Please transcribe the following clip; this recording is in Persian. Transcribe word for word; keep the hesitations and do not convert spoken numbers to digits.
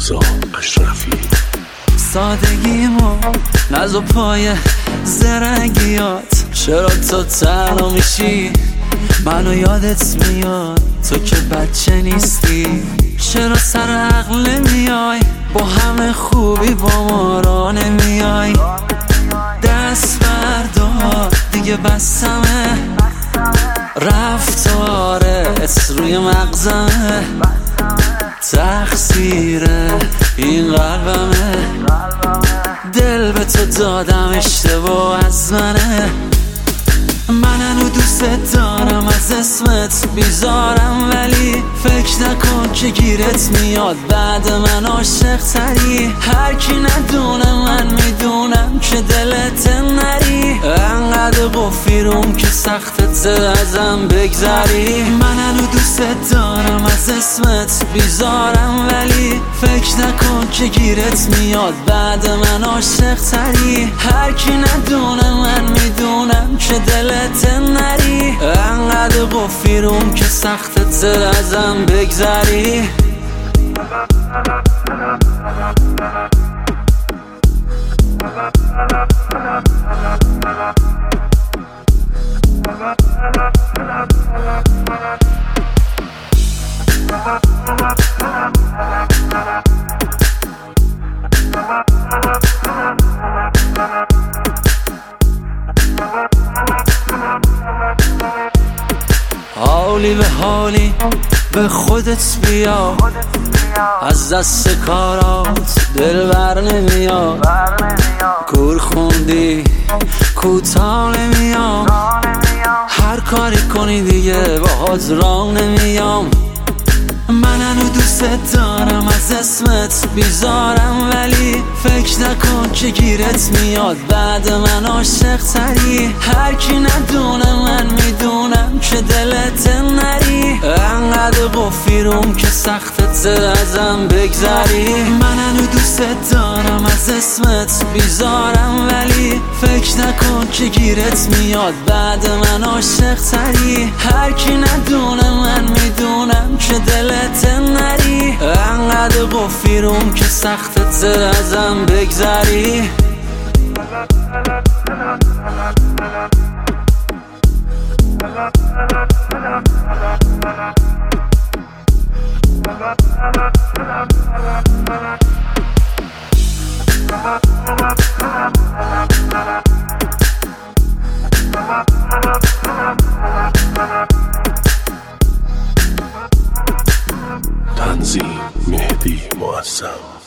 رضا اشرفی. سادگیمو نزو پای زرنگیات، چرا تو تنها میشی منو یادت میاد؟ تو که بچه نیستی، چرا سر عقل نمیای؟ با همه خوبی با ما را نمیای. دست بردار دیگه بسمه، رفتارت روی مغزمه، تقصیر این قلبمه، دل به تو دادم اشتباه از منه. من هنو دوست دارم از اسمت بیزارم، ولی فکر نکن که گیرت میاد بعد من عاشق تری. هر کی ندونه من میدونم که دلت نری، انقدر قفیرم که سختت ازم بگذری. من هنو دوست دارم از اسمت بیزارم، ولی فکر نکن که گیرت میاد بعد من عاشق تری. هر کی ندونه من میدونم که دلت نری، انقدر قفیرم که سختت ازم بگذری. حالی به حالی به خودت بیا، از دست کارات دل بر نمیاد. کور خوندی کوتاه نمیام، هر کاری کنی دیگه باهات راه نمیام. من هنو دوست دارم از اسمت بیزارم، ولی فکر نکن که گیرت میاد بعد من عاشق تری. هر کی ندونه من میدونم که دلت نری، انقدر قفیرم که سختت ازم بگذری. من هنو دوست دارم از اسمت بیزارم، ولی فکر نکن که گیرت میاد بعد من عاشق تری. هر کی ندونه من میدونم که دلت نری، انقدر قفیرم که سختت ازم بگذری. تنظیم مهدی معظم.